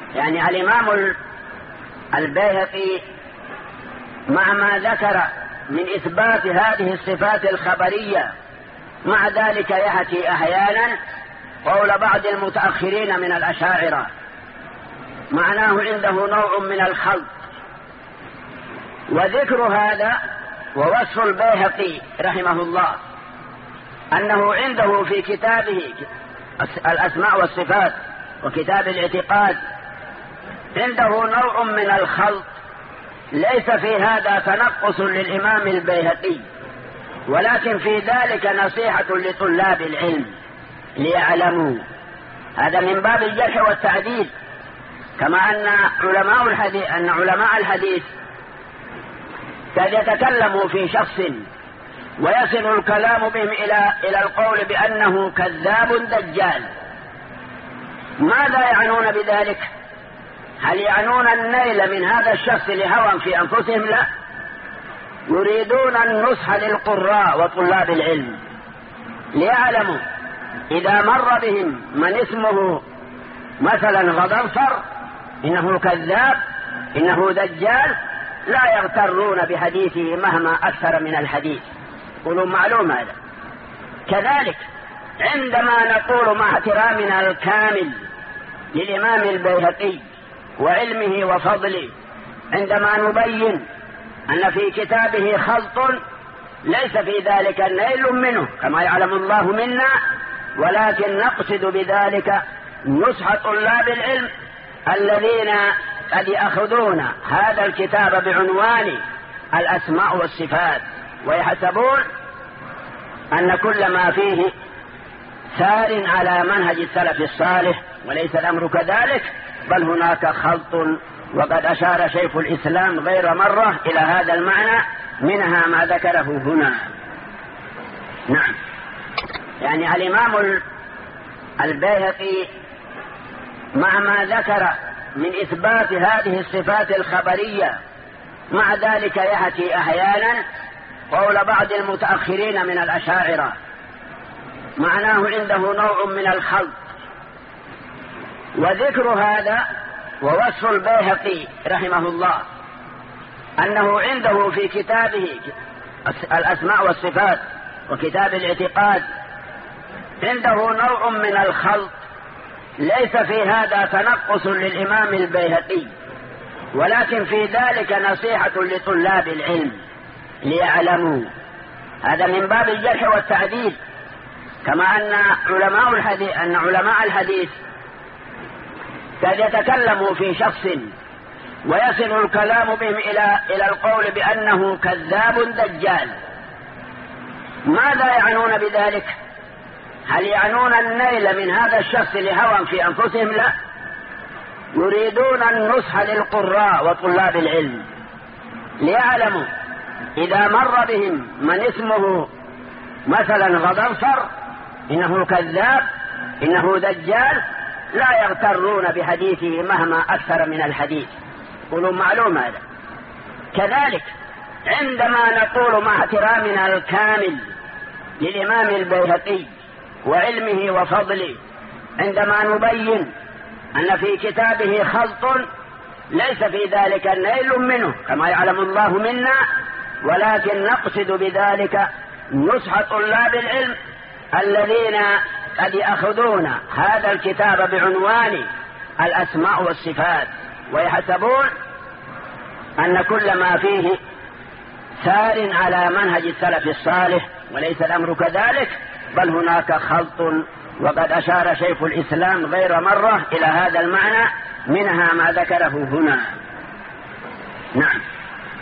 يعني الإمام البيهقي مع ما ذكر من إثبات هذه الصفات الخبرية، مع ذلك يأتي أحيانا قول بعض المتأخرين من الأشاعرة معناه عنده نوع من الخلط. وذكر هذا ووصف البيهقي رحمه الله أنه عنده في كتابه الأسماء والصفات وكتاب الاعتقاد عنده نوع من الخلط، ليس في هذا تنقص للإمام البيهقي، ولكن في ذلك نصيحة لطلاب العلم ليعلموا. هذا من باب الجرح والتعديل، كما أن علماء الحديث قد يتكلموا في شخص ويصل الكلام بهم إلى القول بأنه كذاب دجال. ماذا يعنون بذلك؟ هل يعنون النيل من هذا الشخص لهوى في أنفسهم؟ لا، يريدون النصح للقراء وطلاب العلم ليعلموا إذا مر بهم من اسمه مثلا غضنفر إنه كذاب إنه دجال، لا يغترون بحديثه مهما أكثر من الحديث. قولوا معلوم هذا. كذلك عندما نقول مع احترامنا الكامل للإمام البيهقي وعلمه وفضله، عندما نبين أن في كتابه خلط ليس في ذلك نيل منه كما يعلم الله منا، ولكن نقصد بذلك نصح طلاب العلم الذين قد يأخذون هذا الكتاب بعنوان الأسماء والصفات ويحسبون أن كل ما فيه سار على منهج السلف الصالح، وليس الأمر كذلك، بل هناك خلط. وقد أشار شيخ الإسلام غير مرة إلى هذا المعنى، منها ما ذكره هنا. نعم، يعني الإمام البيهقي مع ما ذكر من إثبات هذه الصفات الخبرية، مع ذلك يأتي أحيانا قول بعض المتأخرين من الأشاعرة معناه عنده نوع من الخلط. وذكر هذا ووصف البيهقي رحمه الله أنه عنده في كتابه الأسماء والصفات وكتاب الاعتقاد عنده نوع من الخلط، ليس في هذا تنقص للإمام البيهقي، ولكن في ذلك نصيحة لطلاب العلم ليعلموا. هذا من باب الجرح والتعديل، كما أن علماء الحديث قد يتكلموا في شخص ويصل الكلام بهم إلى القول بأنه كذاب دجال. ماذا يعنون بذلك؟ هل يعنون النيل من هذا الشخص لهوى في أنفسهم؟ لا، يريدون النصح للقراء وطلاب العلم ليعلموا إذا مر بهم من اسمه مثلا غضنفر إنه كذاب إنه دجال، لا يغترون بحديثه مهما أكثر من الحديث. قولوا معلوم هذا. كذلك عندما نقول مع احترامنا الكامل للإمام البيهقي وعلمه وفضله، عندما نبين أن في كتابه خلط ليس في ذلك نيل منه كما يعلم الله منا، ولكن نقصد بذلك نصح طلاب العلم الذين قد يأخذون هذا الكتاب بعنوان الأسماء والصفات ويحسبون أن كل ما فيه سار على منهج السلف الصالح، وليس الأمر كذلك، بل هناك خلط. وقد أشار شيخ الإسلام غير مرة إلى هذا المعنى، منها ما ذكره هنا. نعم.